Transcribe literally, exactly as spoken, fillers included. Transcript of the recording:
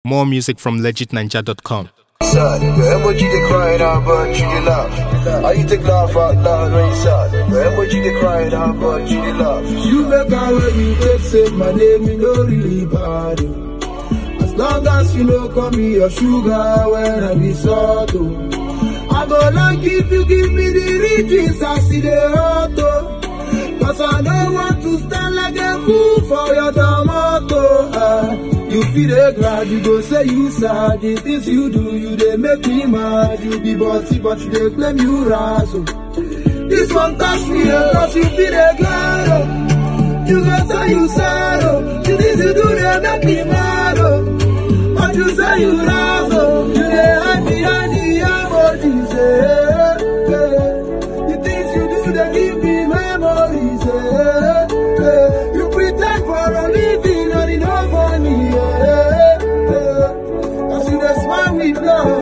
More music from legit ninja dot com. Sad, your emoji they crying out, but you they laugh. I used to laugh out loud when you sad. Your emoji they crying out, but you they laugh. You make a way, you take save my name, you know really bad. As long as you know call me your sugar when I be salt. I go like if you give me the riches, I see the auto. Cause I don't want to stand like a fool for your tomato. Uh, you feel a glad, you go say you sad. The things you do, you they make me mad. You be bossy, but you they claim you razzle. This one touch me, cause you feel a glad. Oh. You go say you sad. Oh. The things you do, they make me mad. Oh. But you say you razzle. You they hide behind the emojis. Eh, eh. The things you do, they give me memories. Eh, eh. You pretend for a living and it don't for me. Eh, eh. Cause you just smile with love.